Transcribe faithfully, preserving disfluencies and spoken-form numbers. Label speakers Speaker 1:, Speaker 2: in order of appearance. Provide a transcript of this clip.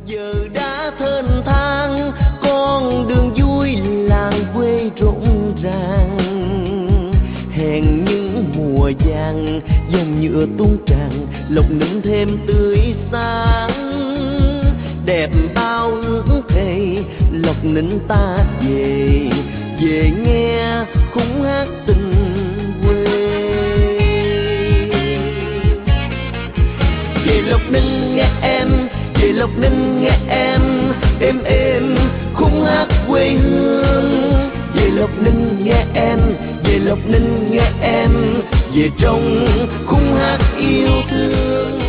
Speaker 1: giờ đã thênh thang con đường vui làng quê rộn ràng, hẹn những mùa vàng dòng nhựa tuôn tràn, lộc ninh thêm tươi sáng. Đẹp bao ước thề lộc ninh ta về, về nghe khúc hát tình quê. Về lộc ninh nghe em, về lộc ninh nghe em, êm êm khúc hát quê hương. Về lộc ninh nghe em, về lộc ninh nghe em, về trong khúc hát yêu thương.